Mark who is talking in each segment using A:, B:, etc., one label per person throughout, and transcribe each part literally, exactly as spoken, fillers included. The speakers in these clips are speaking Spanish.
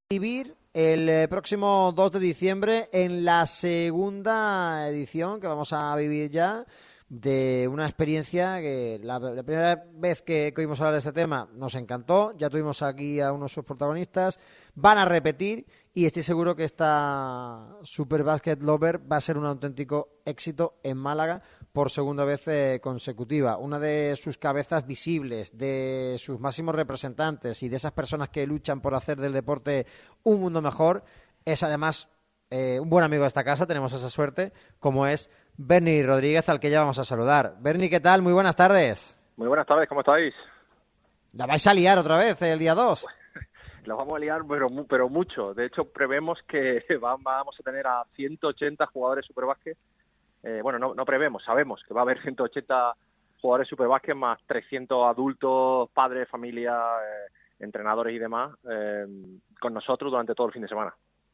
A: vivir el eh, próximo dos de diciembre en la segunda edición que vamos a vivir ya de una experiencia que la, la primera vez que, que oímos hablar de este tema nos encantó, ya tuvimos aquí a unos de sus protagonistas, van a repetir y estoy seguro que esta Super Basket Lover va a ser un auténtico éxito en Málaga por segunda vez eh, consecutiva. Una de sus cabezas visibles, de sus máximos representantes y de esas personas que luchan por hacer del deporte un mundo mejor, es además eh, un buen amigo de esta casa, tenemos esa suerte, como es Berni Rodríguez, al que ya vamos a saludar. Berni, ¿qué tal? Muy buenas tardes.
B: Muy buenas tardes, ¿cómo estáis?
A: ¿La vais a liar otra vez el día dos?
B: La vamos a liar, pero, pero mucho. De hecho, prevemos que vamos a tener a ciento ochenta jugadores Superbásquet. Eh, bueno, no, no prevemos, sabemos que va a haber ciento ochenta jugadores Superbásquet más trescientos adultos, padres, familia, eh, entrenadores y demás, eh, con nosotros durante todo el fin de semana.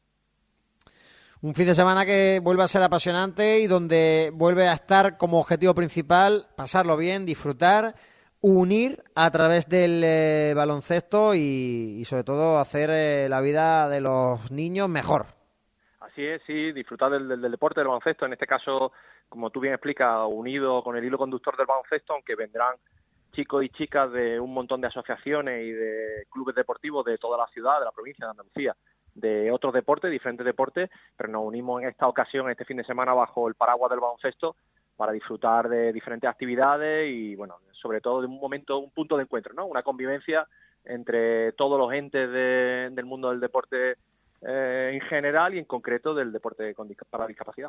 A: Un fin de semana que vuelve a ser apasionante y donde vuelve a estar como objetivo principal pasarlo bien, disfrutar, unir a través del eh, baloncesto y, y sobre todo hacer eh, la vida de los niños mejor.
B: Así es, sí, disfrutar del, del, del deporte, del baloncesto, en este caso, como tú bien explicas, unido con el hilo conductor del baloncesto, aunque vendrán chicos y chicas de un montón de asociaciones y de clubes deportivos de toda la ciudad, de la provincia de Andalucía, de otros deportes, diferentes deportes, pero nos unimos en esta ocasión, este fin de semana, bajo el paraguas del baloncesto para disfrutar de diferentes actividades y, bueno, sobre todo de un momento, un punto de encuentro, ¿no? Una convivencia entre todos los entes de, del mundo del deporte eh, en general y en concreto del deporte con, para discapacidad.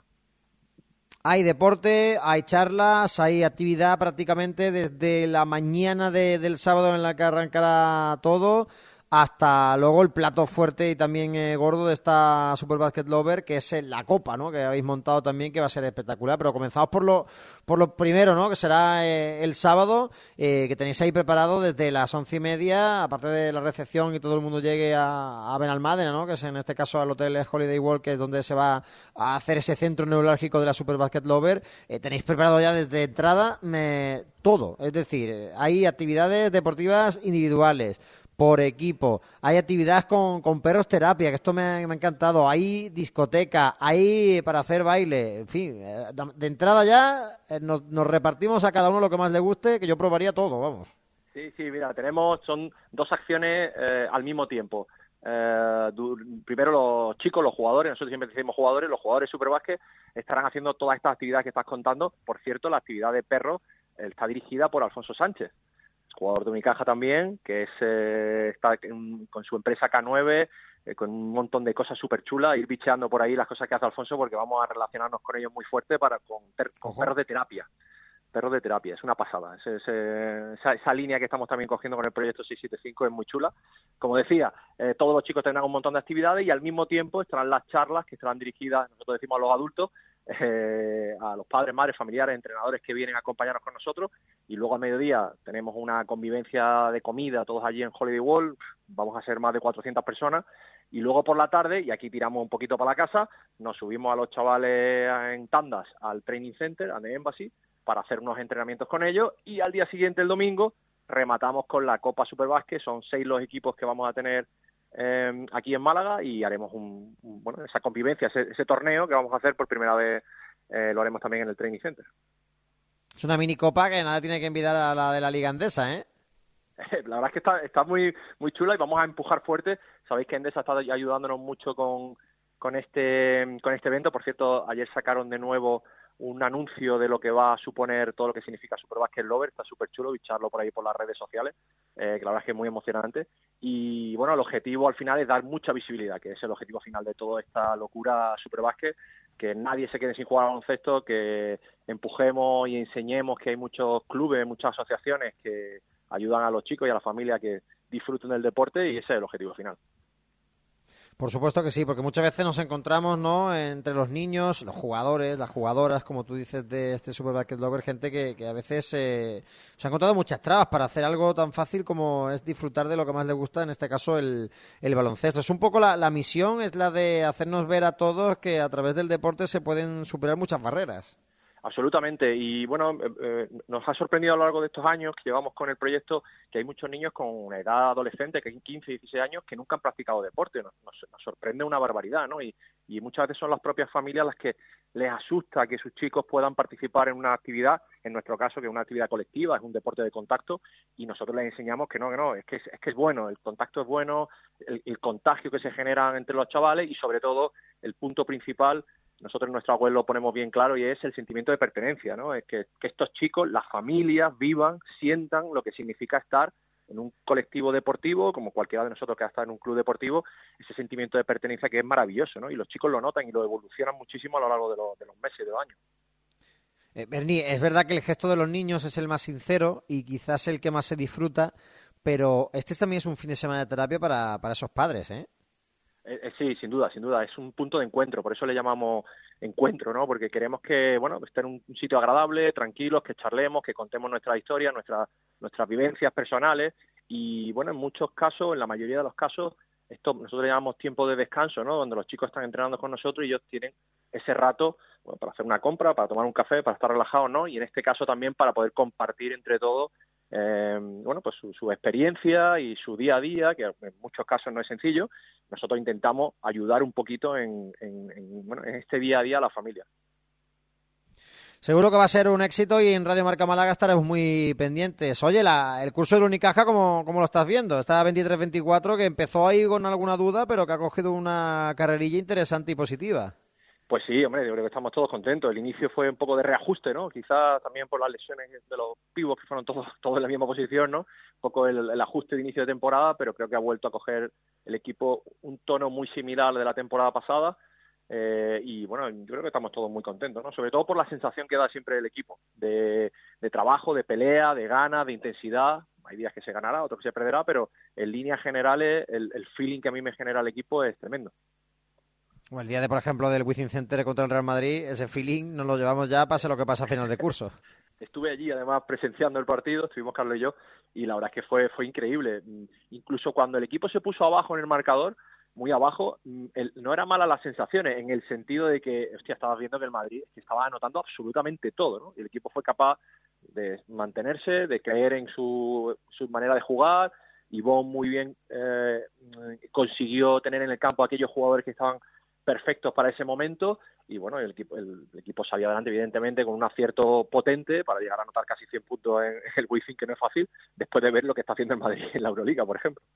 A: Hay deporte, hay charlas, hay actividad prácticamente desde la mañana de, del sábado en la que arrancará todo hasta luego el plato fuerte y también eh, gordo de esta Super Basket Lover, que es eh, la copa, ¿no? Que habéis montado también, que va a ser espectacular. Pero comenzamos por lo por lo primero, ¿no? Que será eh, el sábado, eh, que tenéis ahí preparado desde las once y media, aparte de la recepción y todo el mundo llegue a, a Benalmádena, ¿no? Que es en este caso al Hotel Holiday World, que es donde se va a hacer ese centro neurálgico de la Super Basket Lover. Eh, tenéis preparado ya desde entrada me, todo, es decir, hay actividades deportivas individuales, por equipo, hay actividades con, con perros terapia, que esto me ha, me ha encantado, hay discoteca, hay para hacer baile, en fin, de entrada ya eh, nos, nos repartimos a cada uno lo que más le guste, que yo probaría todo, vamos.
B: Sí, sí, mira, tenemos, son dos acciones eh, al mismo tiempo. Eh, du, primero los chicos, los jugadores, nosotros siempre decimos jugadores, los jugadores de Superbásquet estarán haciendo todas estas actividades que estás contando. Por cierto, la actividad de perros eh, está dirigida por Alfonso Sánchez, jugador de Unicaja también, que es eh, está en, con su empresa K nueve, eh, con un montón de cosas súper chulas, ir bicheando por ahí las cosas que hace Alfonso, porque vamos a relacionarnos con ellos muy fuerte para con, per, con perros de terapia. Perros de terapia, es una pasada. Es, es, esa, esa línea que estamos también cogiendo con el proyecto seiscientos setenta y cinco es muy chula. Como decía, eh, todos los chicos tendrán un montón de actividades y al mismo tiempo estarán las charlas que estarán dirigidas, nosotros decimos a los adultos, eh, a los padres, madres, familiares, entrenadores que vienen a acompañarnos con nosotros, y luego al mediodía tenemos una convivencia de comida todos allí en Holiday World, vamos a ser más de cuatrocientas personas, y luego por la tarde, y aquí tiramos un poquito para la casa, nos subimos a los chavales en tandas al Training Center, a The Embassy, para hacer unos entrenamientos con ellos, y al día siguiente, el domingo, rematamos con la Copa Superbásquet. Son seis los equipos que vamos a tener eh, aquí en Málaga y haremos un, un, bueno, esa convivencia, ese, ese torneo que vamos a hacer por primera vez, eh, lo haremos también en el Training Center.
A: Es una mini copa que nada tiene que envidiar a la de la Liga Endesa, ¿eh?
B: La verdad es que está, está muy muy chula y vamos a empujar fuerte. Sabéis que Endesa está ayudándonos mucho con, con, este, con este evento. Por cierto, ayer sacaron de nuevo un anuncio de lo que va a suponer todo lo que significa Super Basket Lover. Está súper chulo bicharlo por ahí por las redes sociales, eh, que la verdad es que es muy emocionante. Y bueno, el objetivo al final es dar mucha visibilidad, que es el objetivo final de toda esta locura Super Basket, que nadie se quede sin jugar al baloncesto, que empujemos y enseñemos que hay muchos clubes, muchas asociaciones que ayudan a los chicos y a la familia que disfruten del deporte, y ese es el objetivo final.
A: Por supuesto que sí, porque muchas veces nos encontramos, ¿no?, entre los niños, los jugadores, las jugadoras, como tú dices, de este Super Basket Lover, gente que, que a veces eh, se ha encontrado muchas trabas para hacer algo tan fácil como es disfrutar de lo que más les gusta, en este caso el, el baloncesto. Es un poco la, la misión, es la de hacernos ver a todos que a través del deporte se pueden superar muchas barreras.
B: Absolutamente. Y bueno, eh, eh, nos ha sorprendido a lo largo de estos años que llevamos con el proyecto que hay muchos niños con una edad adolescente, que hay quince, dieciséis años, que nunca han practicado deporte. Nos, nos, nos sorprende una barbaridad, ¿no? Y, y muchas veces son las propias familias las que les asusta que sus chicos puedan participar en una actividad, en nuestro caso, que es una actividad colectiva, es un deporte de contacto, y nosotros les enseñamos que no, que no, es que es, es que es bueno, el contacto es bueno, el, el contagio que se genera entre los chavales y sobre todo el punto principal. Nosotros en nuestra web lo ponemos bien claro y es el sentimiento de pertenencia, ¿no? Es que, que estos chicos, las familias, vivan, sientan lo que significa estar en un colectivo deportivo, como cualquiera de nosotros que ha estado en un club deportivo, ese sentimiento de pertenencia que es maravilloso, ¿no? Y los chicos lo notan y lo evolucionan muchísimo a lo largo de, lo, de los meses y de los años.
A: Eh, Bernie, es verdad que el gesto de los niños es el más sincero y quizás el que más se disfruta, pero este también es un fin de semana de terapia para, para esos padres, ¿eh?
B: Eh, eh, sí, sin duda, sin duda, es un punto de encuentro, por eso le llamamos encuentro, ¿no? Porque queremos que, bueno, estar en un, un sitio agradable, tranquilos, que charlemos, que contemos nuestra historia, nuestra, nuestras vivencias personales y, bueno, en muchos casos, en la mayoría de los casos, esto nosotros le llamamos tiempo de descanso, ¿no? Donde los chicos están entrenando con nosotros y ellos tienen ese rato, bueno, para hacer una compra, para tomar un café, para estar relajados, ¿no? Y en este caso también para poder compartir entre todos Eh, bueno, pues su, su experiencia y su día a día, que en muchos casos no es sencillo. Nosotros intentamos ayudar un poquito en, en, en, bueno, en este día a día a la familia.
A: Seguro que va a ser un éxito y en Radio Marca Málaga estaremos muy pendientes. Oye, la, el curso del Unicaja, ¿cómo, cómo lo estás viendo? Está veintitrés veinticuatro, que empezó ahí con alguna duda, pero que ha cogido una carrerilla interesante y positiva.
B: Pues sí, hombre, yo creo que estamos todos contentos. El inicio fue un poco de reajuste, ¿no? Quizás también por las lesiones de los pibos que fueron todos todos en la misma posición, ¿no? Un poco el, el ajuste de inicio de temporada, pero creo que ha vuelto a coger el equipo un tono muy similar al de la temporada pasada. Eh, y bueno, yo creo que estamos todos muy contentos, ¿no? Sobre todo por la sensación que da siempre el equipo de, de trabajo, de pelea, de ganas, de intensidad. Hay días que se ganará, otros que se perderá, pero en líneas generales el, el feeling que a mí me genera el equipo es tremendo.
A: O el día de, por ejemplo, del Wizzing Center contra el Real Madrid, ese feeling nos lo llevamos ya, pase lo que pase a final de curso.
B: Estuve allí, además, presenciando el partido, estuvimos Carlos y yo, y la verdad es que fue, fue increíble. Incluso cuando el equipo se puso abajo en el marcador, muy abajo, el, no era mala las sensaciones, en el sentido de que, hostia, estabas viendo que el Madrid estaba anotando absolutamente todo, ¿no? Y el equipo fue capaz de mantenerse, de creer en su, su manera de jugar. Ivonne muy bien eh, consiguió tener en el campo a aquellos jugadores que estaban perfectos para ese momento y bueno, el equipo, el, el equipo salió adelante evidentemente con un acierto potente para llegar a anotar casi cien puntos en el Wizzing, que no es fácil, después de ver lo que está haciendo el Madrid en la Euroliga, por ejemplo.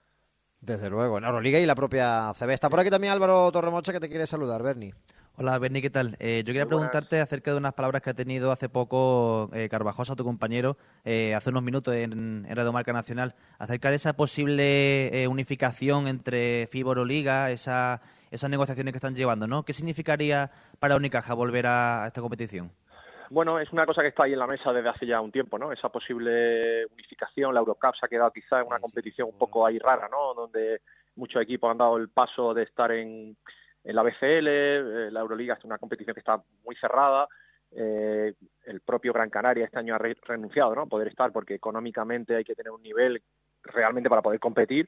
A: Desde luego, en la Euroliga y la propia C B. Está por aquí también Álvaro Torremocha, que te quiere saludar, Bernie.
C: Hola, Bernie, ¿qué tal? Eh, yo quería preguntarte acerca de unas palabras que ha tenido hace poco eh, Carvajosa, tu compañero, eh, hace unos minutos en, en Radio Marca Nacional, acerca de esa posible eh, unificación entre FIBA y Euroliga, esa, esas negociaciones que están llevando, ¿no? ¿Qué significaría para Unicaja volver a, a esta competición?
B: Bueno, es una cosa que está ahí en la mesa desde hace ya un tiempo, ¿no? Esa posible unificación, la Eurocup se ha quedado quizá en una competición un poco ahí rara, ¿no? Donde muchos equipos han dado el paso de estar en en la B C L, la Euroliga es una competición que está muy cerrada, eh, el propio Gran Canaria este año ha re renunciado, ¿no?, a poder estar porque económicamente hay que tener un nivel realmente para poder competir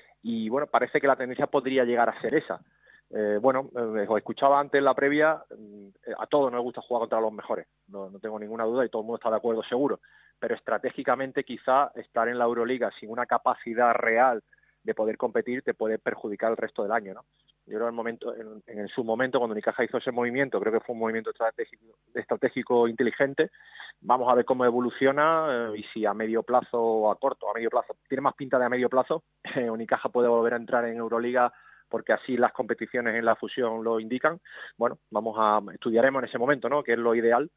B: y bueno, parece que la tendencia podría llegar a ser esa. Eh, bueno, eh, os escuchaba antes en la previa, eh, a todos nos gusta jugar contra los mejores, no, no tengo ninguna duda y todo el mundo está de acuerdo seguro, pero estratégicamente quizá estar en la Euroliga sin una capacidad real de poder competir te puede perjudicar el resto del año, ¿no? Yo creo que en, el momento, en, en su momento, cuando Unicaja hizo ese movimiento, creo que fue un movimiento estratégico, estratégico inteligente. Vamos a ver cómo evoluciona eh, y si a medio plazo o a corto, a medio plazo, tiene más pinta de a medio plazo, eh, Unicaja puede volver a entrar en Euroliga porque así las competiciones en la fusión lo indican. Bueno, vamos a estudiaremos en ese momento, ¿no?, que es lo ideal,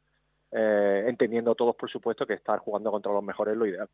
B: eh, entendiendo todos, por supuesto, que estar jugando contra los mejores es lo ideal.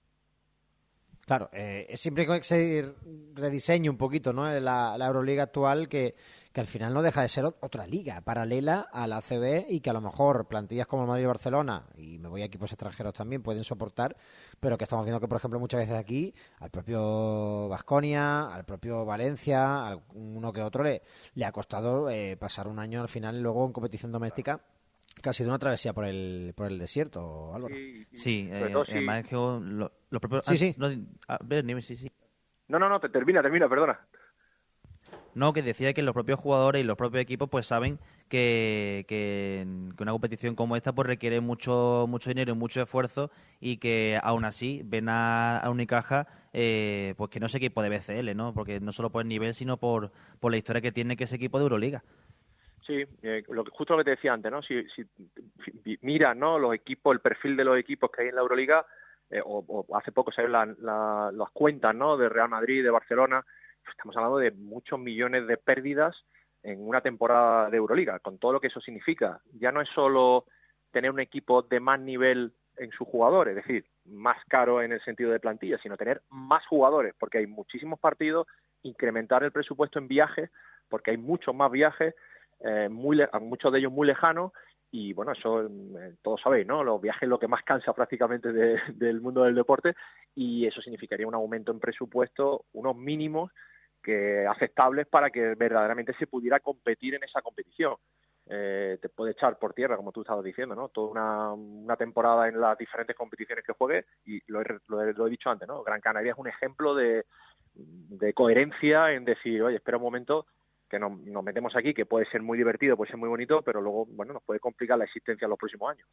A: Claro, eh, siempre que se rediseñe un poquito, ¿no?, la, la Euroliga actual, que, que al final no deja de ser otra liga paralela a la A C B y que a lo mejor plantillas como el Madrid y Barcelona, y me voy a equipos extranjeros también, pueden soportar, pero que estamos viendo que, por ejemplo, muchas veces aquí al propio Baskonia, al propio Valencia, a uno que otro le, le ha costado eh, pasar un año al final luego en competición doméstica, que ha sido una travesía por el por el desierto, Álvaro.
C: Sí, sí, eh, todo, sí. Además que lo, lo propio...
A: Sí, sí.
C: Ah, no, a ver, dime, sí, sí.
B: No, no, no, te termina, termina, perdona.
C: No, que decía que los propios jugadores y los propios equipos pues saben que, que, que una competición como esta pues requiere mucho mucho dinero y mucho esfuerzo, y que aún así ven a, a Unicaja eh, pues que no es equipo de B C L, ¿no? Porque no solo por el nivel, sino por, por la historia que tiene que ese equipo de Euroliga.
B: Sí, eh, lo que, justo lo que te decía antes, ¿no? Si, si, si miras, ¿no?, los equipos, el perfil de los equipos que hay en la Euroliga, eh, o, o hace poco salieron la, la, las cuentas, ¿no?, de Real Madrid, de Barcelona, estamos hablando de muchos millones de pérdidas en una temporada de Euroliga, con todo lo que eso significa. Ya no es solo tener un equipo de más nivel en sus jugadores, es decir, más caro en el sentido de plantilla, sino tener más jugadores, porque hay muchísimos partidos, incrementar el presupuesto en viajes, porque hay muchos más viajes, Eh, muy le- muchos de ellos muy lejanos, y bueno, eso eh, todos sabéis, ¿no? Los viajes es lo que más cansa prácticamente de, del mundo del deporte, y eso significaría un aumento en presupuesto, unos mínimos que aceptables para que verdaderamente se pudiera competir en esa competición. Eh, te puede echar por tierra, como tú estabas diciendo, ¿no? Toda una, una temporada en las diferentes competiciones que juegue, y lo he, lo he, lo he dicho antes, ¿no? Gran Canaria es un ejemplo de, de coherencia en decir, oye, espera un momento, que nos, nos metemos aquí, que puede ser muy divertido, puede ser muy bonito, pero luego, bueno, nos puede complicar la existencia en los próximos años.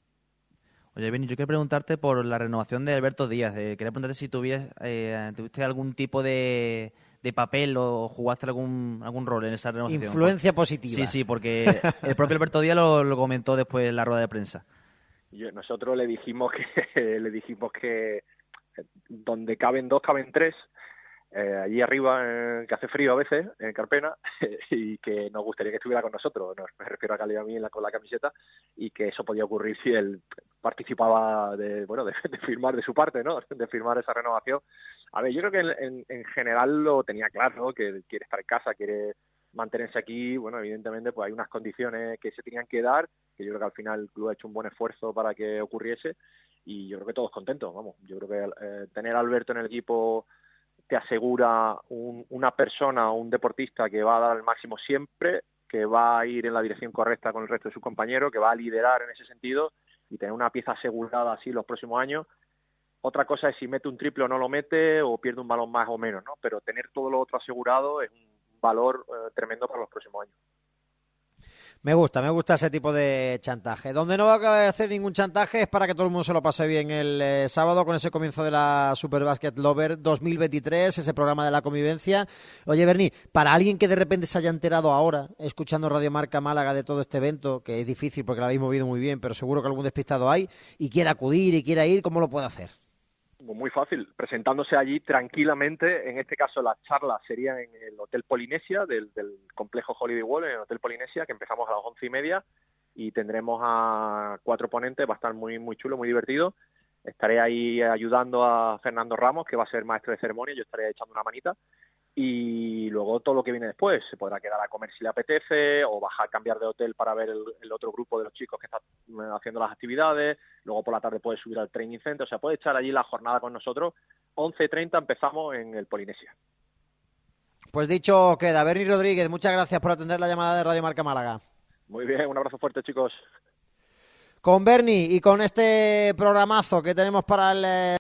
C: Oye, Benny, yo quería preguntarte por la renovación de Alberto Díaz. Eh, quería preguntarte si tuvieras, eh, tuviste algún tipo de, de papel o jugaste algún algún rol en esa renovación.
A: Influencia positiva.
C: Sí, sí, porque el propio Alberto Díaz lo, lo comentó después en la rueda de prensa.
B: Yo, nosotros le dijimos que le dijimos que donde caben dos, caben tres. Eh, allí arriba, eh, que hace frío a veces, en Carpena, y que nos gustaría que estuviera con nosotros, no, me refiero a Cali, a mí en la, con la camiseta, y que eso podía ocurrir si él participaba de, bueno, de, de firmar de su parte, ¿no? De firmar esa renovación. A ver, yo creo que en, en, en general lo tenía claro, ¿no? Que quiere estar en casa, quiere mantenerse aquí. Bueno, evidentemente pues hay unas condiciones que se tenían que dar, que yo creo que al final el club ha hecho un buen esfuerzo para que ocurriese, y yo creo que todos contentos, vamos. Yo creo que eh, tener a Alberto en el equipo te asegura un, una persona o un deportista que va a dar el máximo siempre, que va a ir en la dirección correcta con el resto de sus compañeros, que va a liderar en ese sentido, y tener una pieza asegurada así los próximos años. Otra cosa es si mete un triple o no lo mete, o pierde un balón más o menos, ¿no? Pero tener todo lo otro asegurado es un valor eh, tremendo para los próximos años.
A: Me gusta, me gusta ese tipo de chantaje. Donde no va a hacer ningún chantaje es para que todo el mundo se lo pase bien el eh, sábado con ese comienzo de la Super Basket Lover dos mil veintitrés, ese programa de la convivencia. Oye, Berni, para alguien que de repente se haya enterado ahora, escuchando Radio Marca Málaga de todo este evento, que es difícil porque lo habéis movido muy bien, pero seguro que algún despistado hay, y quiera acudir y quiera ir, ¿cómo lo puede hacer?
B: Muy fácil, presentándose allí tranquilamente. En este caso las charlas serían en el Hotel Polinesia del, del complejo Holiday World, en el Hotel Polinesia, que empezamos a las once y media, y tendremos a cuatro ponentes. Va a estar muy muy chulo, muy divertido. Estaré ahí ayudando a Fernando Ramos, que va a ser maestro de ceremonia. Yo estaré echando una manita, y luego todo lo que viene después. Se podrá quedar a comer si le apetece, o bajar, cambiar de hotel para ver el, el otro grupo de los chicos que están haciendo las actividades. Luego por la tarde puede subir al training center, o sea, puede echar allí la jornada con nosotros. once y treinta empezamos en el Polinesia.
A: Pues dicho queda. Berni Rodríguez, muchas gracias por atender la llamada de Radio Marca Málaga.
B: Muy bien, un abrazo fuerte, chicos.
A: Con Berni y con este programazo que tenemos para el